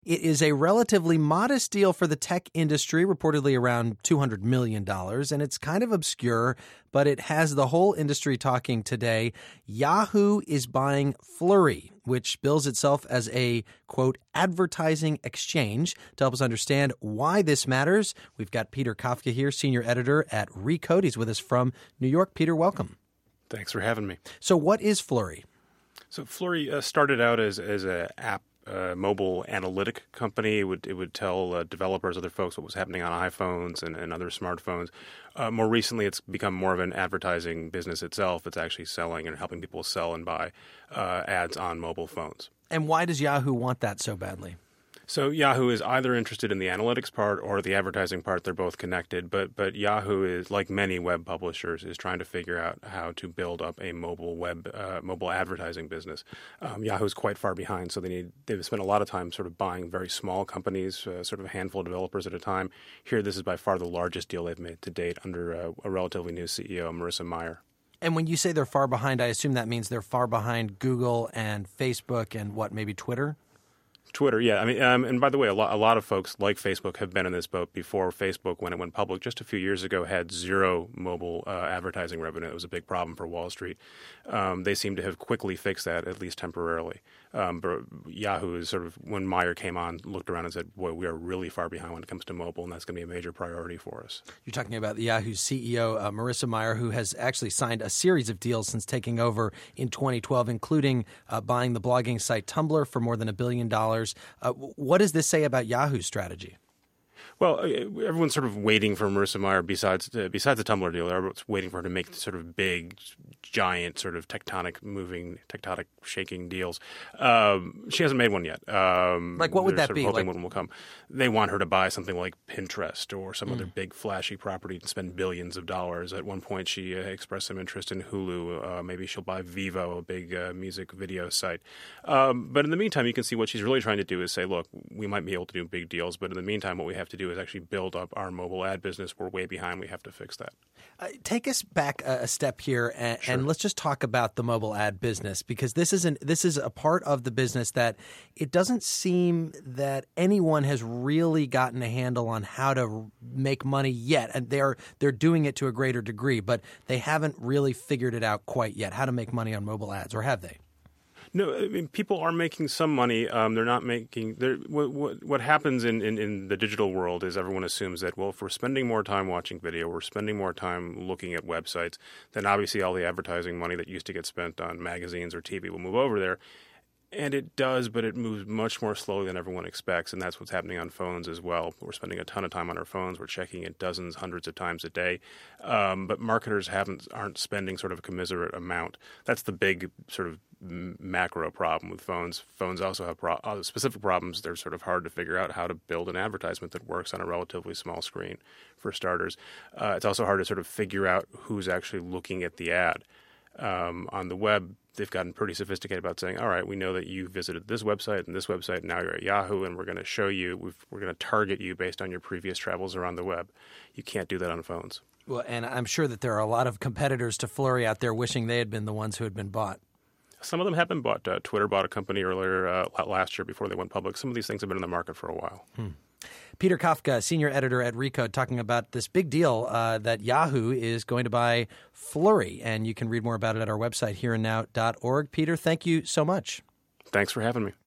It is a relatively modest deal for the tech industry, reportedly around $200 million, and it's kind of obscure, but it has the whole industry talking today. Yahoo is buying Flurry, which bills itself as a, quote, advertising exchange. To help us understand why this matters, we've got Peter Kafka here, senior editor at Recode. He's with us from New York. Peter, welcome. Thanks for having me. So what is Flurry? So Flurry started out as an app, mobile analytic company. It would tell developers, other folks, what was happening on iPhones and other smartphones. More recently, it's become more of an advertising business itself. It's actually selling and helping people sell and buy ads on mobile phones. And why does Yahoo want that so badly? So Yahoo is either interested in the analytics part or the advertising part. They're both connected. But Yahoo is, like many web publishers, is trying to figure out how to build up a mobile advertising business. Yahoo's quite far behind, so they've spent a lot of time sort of buying very small companies, sort of a handful of developers at a time. Here, this is by far the largest deal they've made to date under a relatively new CEO, Marissa Mayer. And when you say they're far behind, I assume that means they're far behind Google and Facebook and maybe Twitter? Twitter, yeah. I mean, and by the way, a lot of folks like Facebook have been in this boat before. Facebook, when it went public just a few years ago, had zero mobile advertising revenue. It was a big problem for Wall Street. They seem to have quickly fixed that, at least temporarily. But Yahoo is sort of, when Meyer came on, looked around and said, boy, we are really far behind when it comes to mobile, and that's going to be a major priority for us. You're talking about the Yahoo CEO, Marissa Mayer, who has actually signed a series of deals since taking over in 2012, including buying the blogging site Tumblr for more than $1 billion. What does this say about Yahoo's strategy? Well, everyone's sort of waiting for Marissa Mayer, besides the Tumblr deal, everyone's waiting for her to make sort of big, giant, sort of tectonic shaking deals. She hasn't made one yet. Like what would that be? Hoping one will come. They want her to buy something like Pinterest or some other big flashy property and spend billions of dollars. At one point, she expressed some interest in Hulu. Maybe she'll buy Vivo, a big music video site. But in the meantime, you can see what she's really trying to do is say, look, we might be able to do big deals, but in the meantime, what we have to do is actually build up our mobile ad business. We're way behind. We have to fix that. Take us back a step here, and let's just talk about the mobile ad business, because this is a part of the business that it doesn't seem that anyone has really gotten a handle on how to make money yet. And they're doing it to a greater degree, but they haven't really figured it out quite yet, how to make money on mobile ads, or have they? No, I mean, people are making some money. They're not making. What happens in the digital world is everyone assumes that, well, if we're spending more time watching video, we're spending more time looking at websites, then obviously all the advertising money that used to get spent on magazines or TV will move over there. And it does, but it moves much more slowly than everyone expects, and that's what's happening on phones as well. We're spending a ton of time on our phones. We're checking it dozens, hundreds of times a day. But marketers aren't spending sort of a commiserate amount. That's the big sort of macro problem with phones. Phones also have specific problems. They're sort of hard to figure out how to build an advertisement that works on a relatively small screen, for starters. It's also hard to sort of figure out who's actually looking at the ad. On the web, they've gotten pretty sophisticated about saying, all right, we know that you visited this website and this website, and now you're at Yahoo, and we're going to show you, we're going to target you based on your previous travels around the web. You can't do that on phones. Well, and I'm sure that there are a lot of competitors to Flurry out there wishing they had been the ones who had been bought. Some of them have been bought. Twitter bought a company earlier last year before they went public. Some of these things have been in the market for a while. Peter Kafka, senior editor at Recode, talking about this big deal that Yahoo is going to buy Flurry. And you can read more about it at our website, hereandnow.org. Peter, thank you so much. Thanks for having me.